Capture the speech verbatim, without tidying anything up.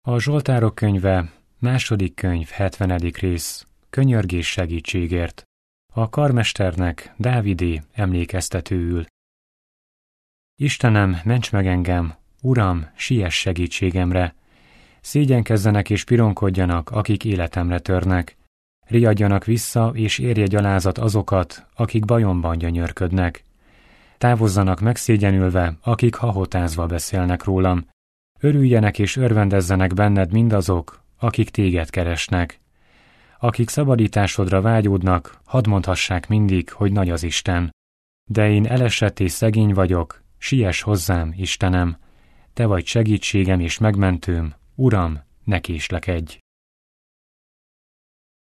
A Zsoltárok könyve, második könyv, hetvenedik rész, könyörgés segítségért. A karmesternek, Dávidé emlékeztetőül. Istenem, ments meg engem, Uram, siess segítségemre. Szégyenkezzenek és pironkodjanak, akik életemre törnek. Riadjanak vissza, és érje gyalázat azokat, akik bajomban gyönyörködnek. Távozzanak megszégyenülve, akik hahotázva beszélnek rólam. Örüljenek és örvendezzenek benned mindazok, akik téged keresnek. Akik szabadításodra vágyódnak, hadd mondhassák mindig, hogy nagy az Isten. De én elesett és szegény vagyok, siess hozzám, Istenem. Te vagy segítségem és megmentőm, Uram, ne késlekedj.